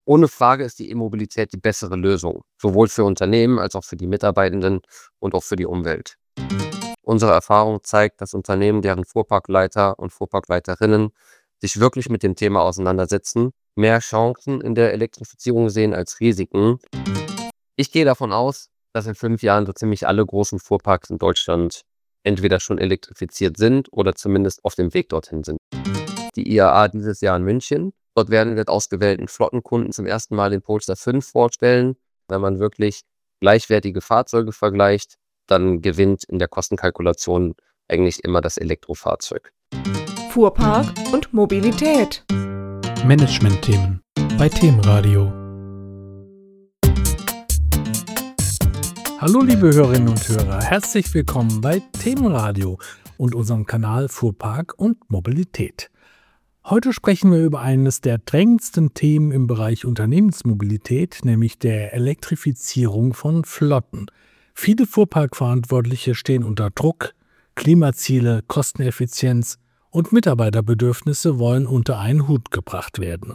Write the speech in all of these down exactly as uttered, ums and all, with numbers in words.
Ohne Frage ist die E-Mobilität die bessere Lösung, sowohl für Unternehmen als auch für die Mitarbeitenden und auch für die Umwelt. Unsere Erfahrung zeigt, dass Unternehmen, deren Fuhrparkleiter und Fuhrparkleiterinnen sich wirklich mit dem Thema auseinandersetzen, mehr Chancen in der Elektrifizierung sehen als Risiken. Ich gehe davon aus, dass in fünf Jahren so ziemlich alle großen Fuhrparks in Deutschland entweder schon elektrifiziert sind oder zumindest auf dem Weg dorthin sind. Die I A A dieses Jahr in München. Dort werden wir ausgewählten Flottenkunden zum ersten Mal den Polestar fünf vorstellen. Wenn man wirklich gleichwertige Fahrzeuge vergleicht, dann gewinnt in der Kostenkalkulation eigentlich immer das Elektrofahrzeug. Fuhrpark und Mobilität. Management-Themen bei Themenradio. Hallo liebe Hörerinnen und Hörer, herzlich willkommen bei Themenradio und unserem Kanal Fuhrpark und Mobilität. Heute sprechen wir über eines der drängendsten Themen im Bereich Unternehmensmobilität, nämlich der Elektrifizierung von Flotten. Viele Fuhrparkverantwortliche stehen unter Druck, Klimaziele, Kosteneffizienz und Mitarbeiterbedürfnisse wollen unter einen Hut gebracht werden.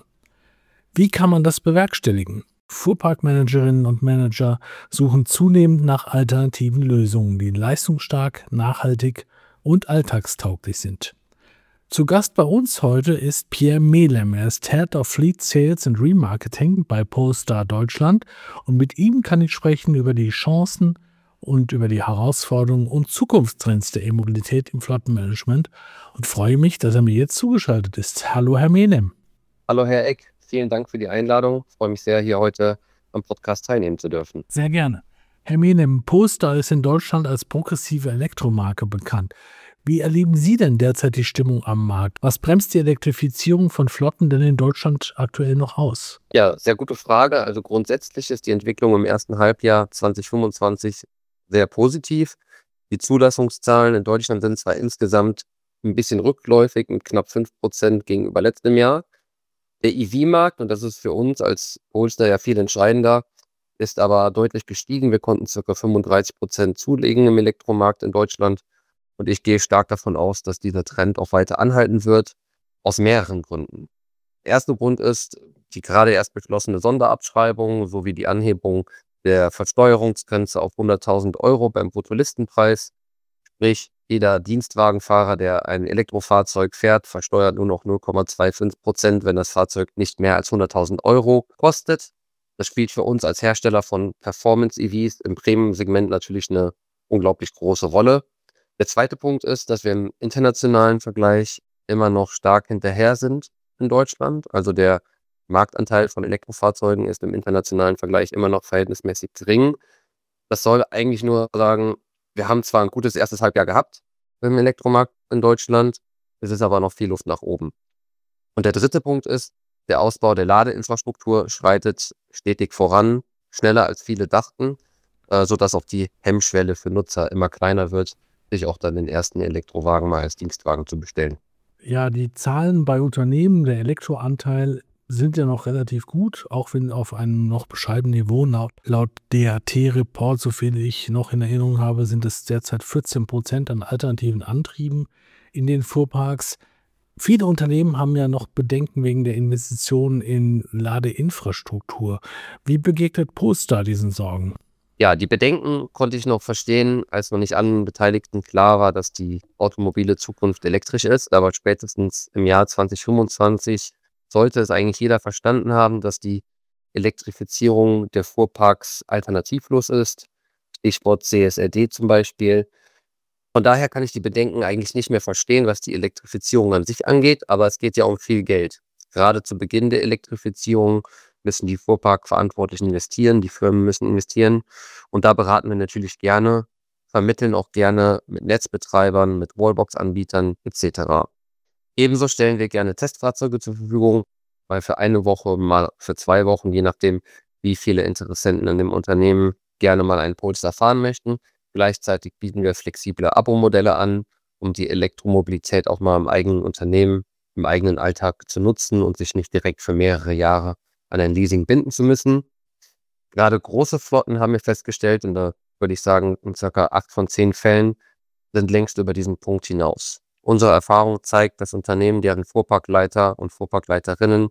Wie kann man das bewerkstelligen? Fuhrparkmanagerinnen und Manager suchen zunehmend nach alternativen Lösungen, die leistungsstark, nachhaltig und alltagstauglich sind. Zu Gast bei uns heute ist Pierre Melem. Er ist Head of Fleet Sales and Remarketing bei Polestar Deutschland und mit ihm kann ich sprechen über die Chancen und über die Herausforderungen und Zukunftstrends der E-Mobilität im Flottenmanagement und freue mich, dass er mir jetzt zugeschaltet ist. Hallo Herr Melem. Hallo Herr Eck, vielen Dank für die Einladung. Ich freue mich sehr, hier heute am Podcast teilnehmen zu dürfen. Sehr gerne. Herr Melem, Polestar ist in Deutschland als progressive Elektromarke bekannt. Wie erleben Sie denn derzeit die Stimmung am Markt? Was bremst die Elektrifizierung von Flotten denn in Deutschland aktuell noch aus? Ja, sehr gute Frage. Also grundsätzlich ist die Entwicklung im ersten Halbjahr zwanzig fünfundzwanzig sehr positiv. Die Zulassungszahlen in Deutschland sind zwar insgesamt ein bisschen rückläufig mit knapp fünf Prozent gegenüber letztem Jahr. Der E V-Markt, und das ist für uns als Polestar ja viel entscheidender, ist aber deutlich gestiegen. Wir konnten ca. fünfunddreißig Prozent zulegen im Elektromarkt in Deutschland. Und ich gehe stark davon aus, dass dieser Trend auch weiter anhalten wird, aus mehreren Gründen. Der erste Grund ist die gerade erst beschlossene Sonderabschreibung sowie die Anhebung der Versteuerungsgrenze auf hunderttausend Euro beim Bruttolistenpreis. Sprich, jeder Dienstwagenfahrer, der ein Elektrofahrzeug fährt, versteuert nur noch null Komma fünfundzwanzig Prozent, wenn das Fahrzeug nicht mehr als hunderttausend Euro kostet. Das spielt für uns als Hersteller von Performance-E Vs im Premium-Segment natürlich eine unglaublich große Rolle. Der zweite Punkt ist, dass wir im internationalen Vergleich immer noch stark hinterher sind in Deutschland. Also der Marktanteil von Elektrofahrzeugen ist im internationalen Vergleich immer noch verhältnismäßig gering. Das soll eigentlich nur sagen, wir haben zwar ein gutes erstes Halbjahr gehabt im Elektromarkt in Deutschland, es ist aber noch viel Luft nach oben. Und der dritte Punkt ist, der Ausbau der Ladeinfrastruktur schreitet stetig voran, schneller als viele dachten, äh, sodass auch die Hemmschwelle für Nutzer immer kleiner wird, sich auch dann den ersten Elektrowagen mal als Dienstwagen zu bestellen. Ja, die Zahlen bei Unternehmen, der Elektroanteil sind ja noch relativ gut, auch wenn auf einem noch bescheidenen Niveau. Laut, laut D A T-Report, so viel ich noch in Erinnerung habe, sind es derzeit vierzehn Prozent an alternativen Antrieben in den Fuhrparks. Viele Unternehmen haben ja noch Bedenken wegen der Investitionen in Ladeinfrastruktur. Wie begegnet Polestar diesen Sorgen? Ja, die Bedenken konnte ich noch verstehen, als noch nicht allen Beteiligten klar war, dass die automobile Zukunft elektrisch ist. Aber spätestens im Jahr zwanzig fünfundzwanzig sollte es eigentlich jeder verstanden haben, dass die Elektrifizierung der Fuhrparks alternativlos ist. Stichwort C S R D zum Beispiel. Von daher kann ich die Bedenken eigentlich nicht mehr verstehen, was die Elektrifizierung an sich angeht. Aber es geht ja um viel Geld. Gerade zu Beginn der Elektrifizierung müssen die Fuhrparkverantwortlichen investieren, die Firmen müssen investieren. Und da beraten wir natürlich gerne, vermitteln auch gerne mit Netzbetreibern, mit Wallbox-Anbietern et cetera. Ebenso stellen wir gerne Testfahrzeuge zur Verfügung, weil für eine Woche, mal für zwei Wochen, je nachdem, wie viele Interessenten in dem Unternehmen gerne mal einen Polestar fahren möchten. Gleichzeitig bieten wir flexible Abo-Modelle an, um die Elektromobilität auch mal im eigenen Unternehmen, im eigenen Alltag zu nutzen und sich nicht direkt für mehrere Jahre an ein Leasing binden zu müssen. Gerade große Flotten haben wir festgestellt, und da würde ich sagen, in ca. acht von zehn Fällen sind längst über diesen Punkt hinaus. Unsere Erfahrung zeigt, dass Unternehmen, deren Fuhrparkleiter und Fuhrparkleiterinnen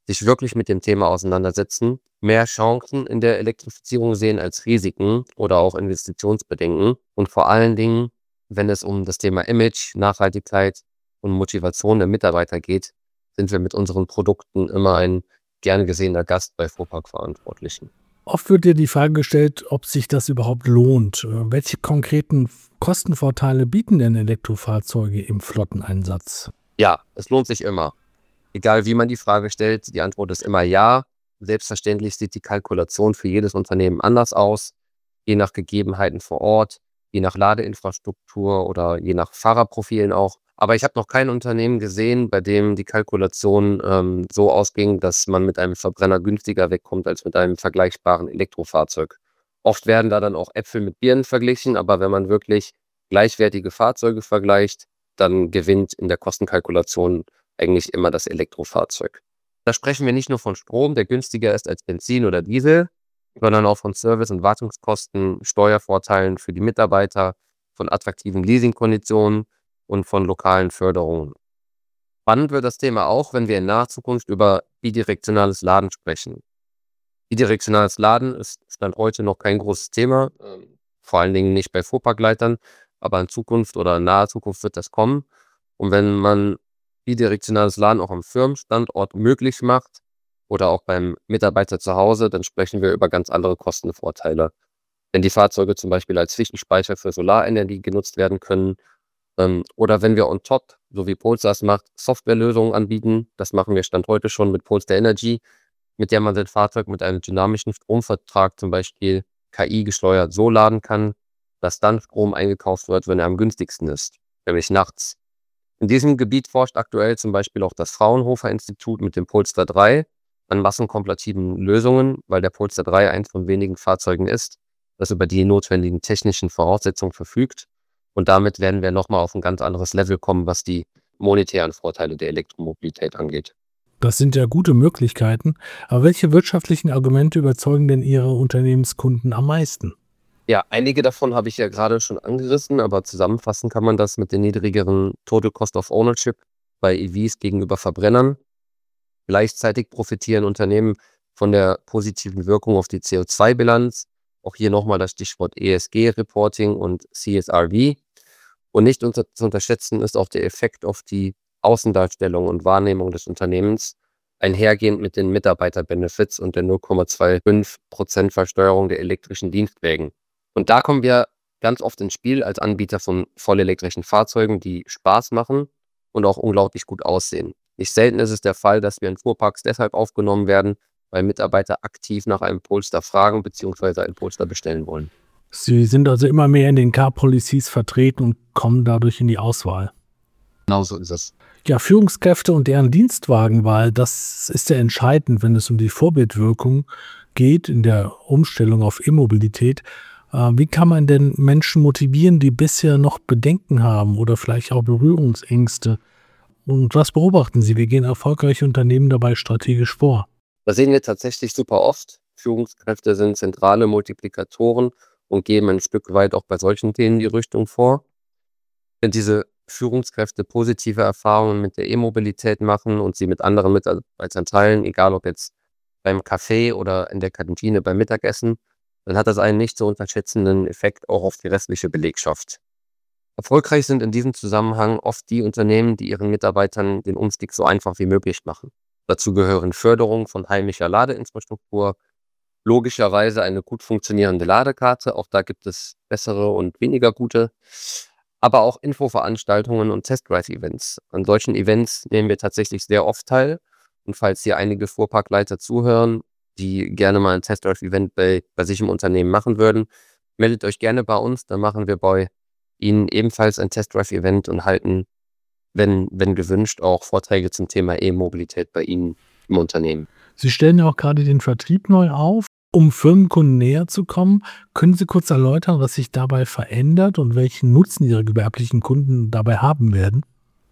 sich wirklich mit dem Thema auseinandersetzen, mehr Chancen in der Elektrifizierung sehen als Risiken oder auch Investitionsbedenken. Und vor allen Dingen, wenn es um das Thema Image, Nachhaltigkeit und Motivation der Mitarbeiter geht, sind wir mit unseren Produkten immer ein gern gesehener Gast bei Fuhrpark-Verantwortlichen. Oft wird dir die Frage gestellt, ob sich das überhaupt lohnt. Äh, Welche konkreten Kostenvorteile bieten denn Elektrofahrzeuge im Flotteneinsatz? Ja, es lohnt sich immer. Egal wie man die Frage stellt, die Antwort ist immer ja. Selbstverständlich sieht die Kalkulation für jedes Unternehmen anders aus, je nach Gegebenheiten vor Ort, je nach Ladeinfrastruktur oder je nach Fahrerprofilen auch. Aber ich habe noch kein Unternehmen gesehen, bei dem die Kalkulation ähm, so ausging, dass man mit einem Verbrenner günstiger wegkommt als mit einem vergleichbaren Elektrofahrzeug. Oft werden da dann auch Äpfel mit Birnen verglichen, aber wenn man wirklich gleichwertige Fahrzeuge vergleicht, dann gewinnt in der Kostenkalkulation eigentlich immer das Elektrofahrzeug. Da sprechen wir nicht nur von Strom, der günstiger ist als Benzin oder Diesel, sondern auch von Service- und Wartungskosten, Steuervorteilen für die Mitarbeiter, von attraktiven Leasingkonditionen und von lokalen Förderungen. Spannend wird das Thema auch, wenn wir in naher Zukunft über bidirektionales Laden sprechen. Bidirektionales Laden ist Stand heute noch kein großes Thema, ähm, vor allen Dingen nicht bei Fuhrparkleitern, aber in Zukunft oder in naher Zukunft wird das kommen. Und wenn man bidirektionales Laden auch am Firmenstandort möglich macht oder auch beim Mitarbeiter zu Hause, dann sprechen wir über ganz andere Kostenvorteile. Wenn die Fahrzeuge zum Beispiel als Zwischenspeicher für Solarenergie genutzt werden können, ähm, oder wenn wir on top, so wie Polestar es macht, Softwarelösungen anbieten. Das machen wir Stand heute schon mit Polestar Energy, mit der man sein Fahrzeug mit einem dynamischen Stromvertrag zum Beispiel K I gesteuert so laden kann, dass dann Strom eingekauft wird, wenn er am günstigsten ist, nämlich nachts. In diesem Gebiet forscht aktuell zum Beispiel auch das Fraunhofer Institut mit dem Polestar drei an massenkompatiblen Lösungen, weil der Polestar drei eins von wenigen Fahrzeugen ist, das über die notwendigen technischen Voraussetzungen verfügt. Und damit werden wir nochmal auf ein ganz anderes Level kommen, was die monetären Vorteile der Elektromobilität angeht. Das sind ja gute Möglichkeiten, aber welche wirtschaftlichen Argumente überzeugen denn Ihre Unternehmenskunden am meisten? Ja, einige davon habe ich ja gerade schon angerissen, aber zusammenfassen kann man das mit den niedrigeren Total Cost of Ownership bei E Vs gegenüber Verbrennern. Gleichzeitig profitieren Unternehmen von der positiven Wirkung auf die C O zwei Bilanz. Auch hier nochmal das Stichwort E S G-Reporting und C S R V. Und nicht unter, zu unterschätzen ist auch der Effekt auf die Außendarstellung und Wahrnehmung des Unternehmens, einhergehend mit den Mitarbeiter-Benefits und der null Komma fünfundzwanzig Prozent Versteuerung der elektrischen Dienstwägen. Und da kommen wir ganz oft ins Spiel als Anbieter von vollelektrischen Fahrzeugen, die Spaß machen und auch unglaublich gut aussehen. Nicht selten ist es der Fall, dass wir in Fuhrparks deshalb aufgenommen werden, weil Mitarbeiter aktiv nach einem Polestar fragen bzw. einen Polestar bestellen wollen. Sie sind also immer mehr in den Car-Policies vertreten und kommen dadurch in die Auswahl. Genau so ist es. Ja, Führungskräfte und deren Dienstwagenwahl, das ist ja entscheidend, wenn es um die Vorbildwirkung geht in der Umstellung auf E-Mobilität. Äh, Wie kann man denn Menschen motivieren, die bisher noch Bedenken haben oder vielleicht auch Berührungsängste? Und was beobachten Sie? Wie gehen erfolgreiche Unternehmen dabei strategisch vor? Das sehen wir tatsächlich super oft. Führungskräfte sind zentrale Multiplikatoren und geben ein Stück weit auch bei solchen Themen die Richtung vor. Wenn diese Führungskräfte positive Erfahrungen mit der E-Mobilität machen und sie mit anderen Mitarbeitern teilen, egal ob jetzt beim Café oder in der Kantine beim Mittagessen, dann hat das einen nicht zu unterschätzenden Effekt auch auf die restliche Belegschaft. Erfolgreich sind in diesem Zusammenhang oft die Unternehmen, die ihren Mitarbeitern den Umstieg so einfach wie möglich machen. Dazu gehören Förderung von heimischer Ladeinfrastruktur, logischerweise eine gut funktionierende Ladekarte, auch da gibt es bessere und weniger gute, aber auch Infoveranstaltungen und Test-Drive-Events. An solchen Events nehmen wir tatsächlich sehr oft teil. Und falls hier einige Fuhrparkleiter zuhören, die gerne mal ein Test-Drive-Event bei, bei sich im Unternehmen machen würden, meldet euch gerne bei uns, dann machen wir bei Ihnen ebenfalls ein Test-Drive-Event und halten, wenn, wenn gewünscht, auch Vorträge zum Thema E-Mobilität bei Ihnen im Unternehmen. Sie stellen ja auch gerade den Vertrieb neu auf. Um Firmenkunden näher zu kommen, können Sie kurz erläutern, was sich dabei verändert und welchen Nutzen Ihre gewerblichen Kunden dabei haben werden?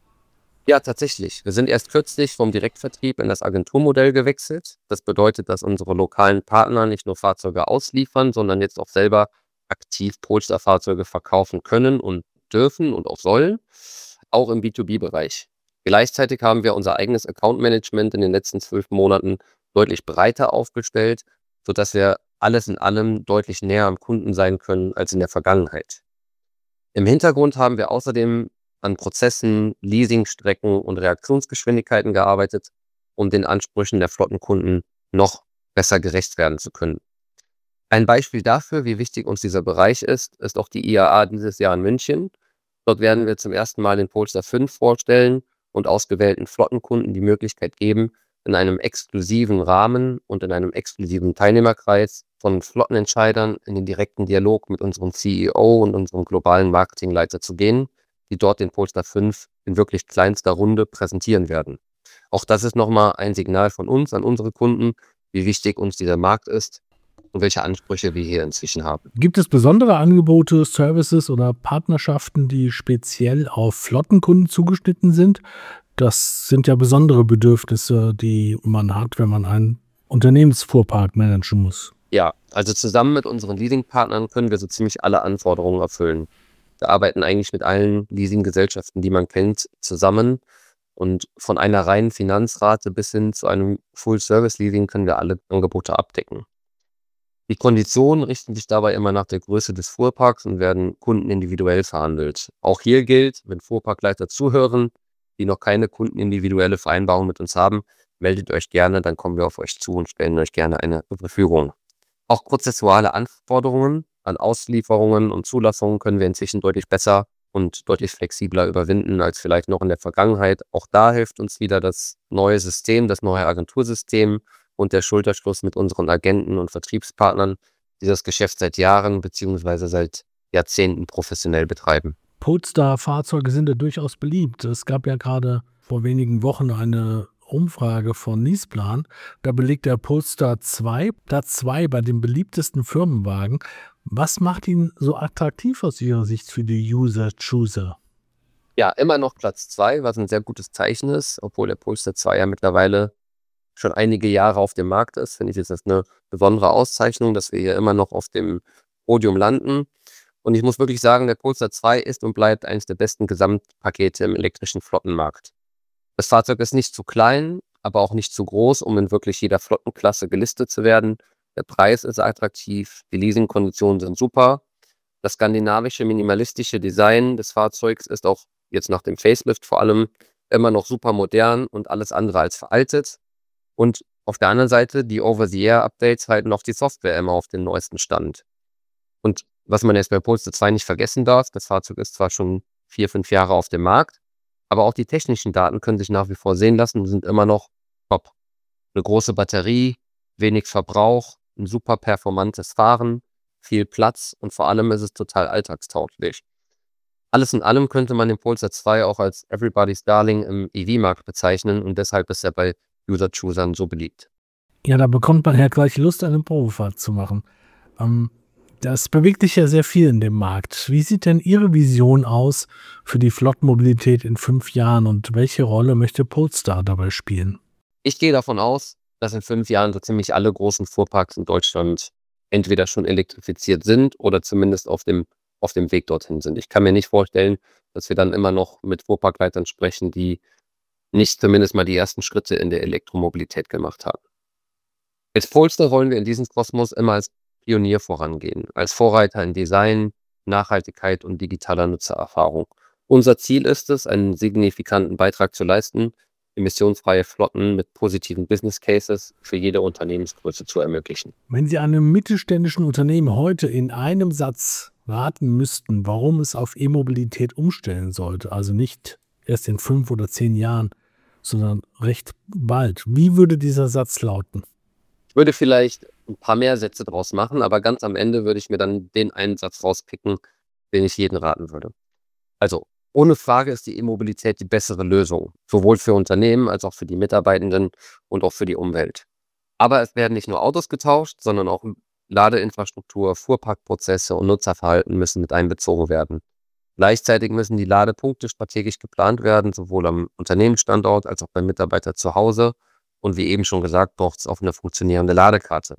Ja, tatsächlich. Wir sind erst kürzlich vom Direktvertrieb in das Agenturmodell gewechselt. Das bedeutet, dass unsere lokalen Partner nicht nur Fahrzeuge ausliefern, sondern jetzt auch selber aktiv Polestar-Fahrzeuge verkaufen können und dürfen und auch sollen, auch im B zwei B-Bereich. Gleichzeitig haben wir unser eigenes Account-Management in den letzten zwölf Monaten deutlich breiter aufgestellt, sodass wir alles in allem deutlich näher am Kunden sein können als in der Vergangenheit. Im Hintergrund haben wir außerdem an Prozessen, Leasingstrecken und Reaktionsgeschwindigkeiten gearbeitet, um den Ansprüchen der Flottenkunden noch besser gerecht werden zu können. Ein Beispiel dafür, wie wichtig uns dieser Bereich ist, ist auch die I A A dieses Jahr in München. Dort werden wir zum ersten Mal den Polestar fünf vorstellen und ausgewählten Flottenkunden die Möglichkeit geben, in einem exklusiven Rahmen und in einem exklusiven Teilnehmerkreis von Flottenentscheidern in den direkten Dialog mit unserem C E O und unserem globalen Marketingleiter zu gehen, die dort den Polestar fünf in wirklich kleinster Runde präsentieren werden. Auch das ist nochmal ein Signal von uns an unsere Kunden, wie wichtig uns dieser Markt ist und welche Ansprüche wir hier inzwischen haben. Gibt es besondere Angebote, Services oder Partnerschaften, die speziell auf Flottenkunden zugeschnitten sind? Das sind ja besondere Bedürfnisse, die man hat, wenn man einen Unternehmensfuhrpark managen muss. Ja, also zusammen mit unseren Leasingpartnern können wir so ziemlich alle Anforderungen erfüllen. Wir arbeiten eigentlich mit allen Leasinggesellschaften, die man kennt, zusammen. Und von einer reinen Finanzrate bis hin zu einem Full-Service-Leasing können wir alle Angebote abdecken. Die Konditionen richten sich dabei immer nach der Größe des Fuhrparks und werden kundenindividuell verhandelt. Auch hier gilt, wenn Fuhrparkleiter zuhören, die noch keine kundenindividuelle Vereinbarung mit uns haben, meldet euch gerne, dann kommen wir auf euch zu und stellen euch gerne eine zur Verfügung. Auch prozessuale Anforderungen an Auslieferungen und Zulassungen können wir inzwischen deutlich besser und deutlich flexibler überwinden als vielleicht noch in der Vergangenheit. Auch da hilft uns wieder das neue System, das neue Agentursystem und der Schulterschluss mit unseren Agenten und Vertriebspartnern, die das Geschäft seit Jahren bzw. seit Jahrzehnten professionell betreiben. Polestar-Fahrzeuge sind ja durchaus beliebt. Es gab ja gerade vor wenigen Wochen eine Umfrage von Niceplan. Da belegt der Polestar zwei Platz zwei bei den beliebtesten Firmenwagen. Was macht ihn so attraktiv aus Ihrer Sicht für die User-Chooser? Ja, immer noch Platz zwei, was ein sehr gutes Zeichen ist, obwohl der Polestar zwei ja mittlerweile schon einige Jahre auf dem Markt ist, finde ich, ist das eine besondere Auszeichnung, dass wir hier immer noch auf dem Podium landen. Und ich muss wirklich sagen, der Polestar zwei ist und bleibt eines der besten Gesamtpakete im elektrischen Flottenmarkt. Das Fahrzeug ist nicht zu klein, aber auch nicht zu groß, um in wirklich jeder Flottenklasse gelistet zu werden. Der Preis ist attraktiv, die Leasingkonditionen sind super. Das skandinavische, minimalistische Design des Fahrzeugs ist auch jetzt nach dem Facelift vor allem immer noch super modern und alles andere als veraltet. Und auf der anderen Seite, die Over-the-Air-Updates halten auch die Software immer auf den neuesten Stand. Und was man jetzt bei Polestar zwei nicht vergessen darf, das Fahrzeug ist zwar schon vier, fünf Jahre auf dem Markt, aber auch die technischen Daten können sich nach wie vor sehen lassen und sind immer noch top. Eine große Batterie, wenig Verbrauch, ein super performantes Fahren, viel Platz und vor allem ist es total alltagstauglich. Alles in allem könnte man den Polestar zwei auch als Everybody's Darling im E V-Markt bezeichnen und deshalb ist er bei User-Choosern so beliebt. Ja, da bekommt man ja gleich Lust, eine Probefahrt zu machen. Ähm, das bewegt sich ja sehr viel in dem Markt. Wie sieht denn Ihre Vision aus für die Flottenmobilität in fünf Jahren und welche Rolle möchte Polestar dabei spielen? Ich gehe davon aus, dass in fünf Jahren so ziemlich alle großen Fuhrparks in Deutschland entweder schon elektrifiziert sind oder zumindest auf dem, auf dem Weg dorthin sind. Ich kann mir nicht vorstellen, dass wir dann immer noch mit Fuhrparkleitern sprechen, die nicht zumindest mal die ersten Schritte in der Elektromobilität gemacht haben. Als Polestar wollen wir in diesem Kosmos immer als Pionier vorangehen, als Vorreiter in Design, Nachhaltigkeit und digitaler Nutzererfahrung. Unser Ziel ist es, einen signifikanten Beitrag zu leisten, emissionsfreie Flotten mit positiven Business Cases für jede Unternehmensgröße zu ermöglichen. Wenn Sie einem mittelständischen Unternehmen heute in einem Satz raten müssten, warum es auf E-Mobilität umstellen sollte, also nicht erst in fünf oder zehn Jahren, sondern recht bald, wie würde dieser Satz lauten? Ich würde vielleicht ein paar mehr Sätze draus machen, aber ganz am Ende würde ich mir dann den einen Satz rauspicken, den ich jedem raten würde. Also, ohne Frage ist die E-Mobilität die bessere Lösung, sowohl für Unternehmen als auch für die Mitarbeitenden und auch für die Umwelt. Aber es werden nicht nur Autos getauscht, sondern auch Ladeinfrastruktur, Fuhrparkprozesse und Nutzerverhalten müssen mit einbezogen werden. Gleichzeitig müssen die Ladepunkte strategisch geplant werden, sowohl am Unternehmensstandort als auch beim Mitarbeiter zu Hause. Und wie eben schon gesagt, braucht es auch eine funktionierende Ladekarte.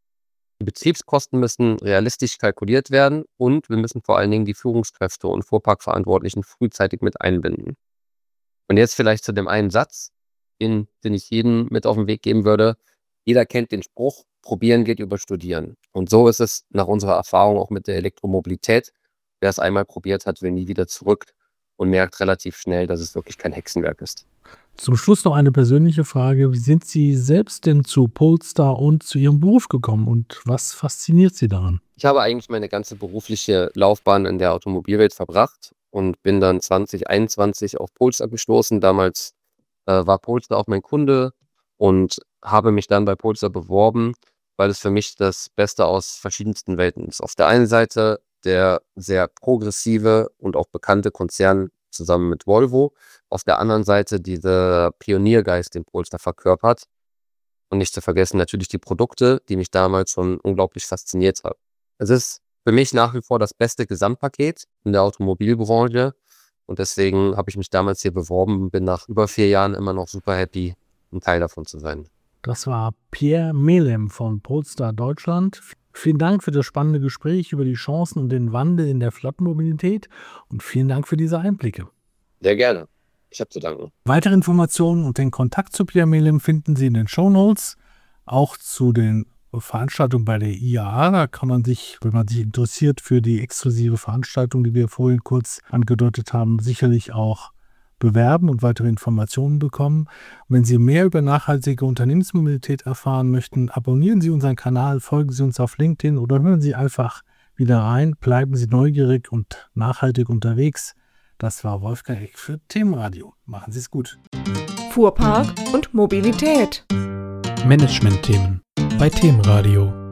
Die Betriebskosten müssen realistisch kalkuliert werden und wir müssen vor allen Dingen die Führungskräfte und Fuhrparkverantwortlichen frühzeitig mit einbinden. Und jetzt vielleicht zu dem einen Satz, den, den ich jedem mit auf den Weg geben würde. Jeder kennt den Spruch, probieren geht über studieren. Und so ist es nach unserer Erfahrung auch mit der Elektromobilität. Wer es einmal probiert hat, will nie wieder zurück und merkt relativ schnell, dass es wirklich kein Hexenwerk ist. Zum Schluss noch eine persönliche Frage. Wie sind Sie selbst denn zu Polestar und zu Ihrem Beruf gekommen und was fasziniert Sie daran? Ich habe eigentlich meine ganze berufliche Laufbahn in der Automobilwelt verbracht und bin dann zwanzig einundzwanzig auf Polestar gestoßen. Damals äh, war Polestar auch mein Kunde und habe mich dann bei Polestar beworben, weil es für mich das Beste aus verschiedensten Welten ist. Auf der einen Seite der sehr progressive und auch bekannte Konzern zusammen mit Volvo. Auf der anderen Seite dieser Pioniergeist, den Polestar verkörpert. Und nicht zu vergessen natürlich die Produkte, die mich damals schon unglaublich fasziniert haben. Es ist für mich nach wie vor das beste Gesamtpaket in der Automobilbranche. Und deswegen habe ich mich damals hier beworben und bin nach über vier Jahren immer noch super happy, ein Teil davon zu sein. Das war Pierre Melem von Polestar Deutschland. Vielen Dank für das spannende Gespräch über die Chancen und den Wandel in der Flottenmobilität und vielen Dank für diese Einblicke. Sehr gerne. Ich habe zu danken. Weitere Informationen und den Kontakt zu Pierre Melem finden Sie in den Shownotes, auch zu den Veranstaltungen bei der I A A. Da kann man sich, wenn man sich interessiert für die exklusive Veranstaltung, die wir vorhin kurz angedeutet haben, sicherlich auch bewerben und weitere Informationen bekommen. Und wenn Sie mehr über nachhaltige Unternehmensmobilität erfahren möchten, abonnieren Sie unseren Kanal, folgen Sie uns auf LinkedIn oder hören Sie einfach wieder rein. Bleiben Sie neugierig und nachhaltig unterwegs. Das war Wolfgang Eck für Themenradio. Machen Sie es gut. Fuhrpark und Mobilität. Management-Themen bei Themenradio.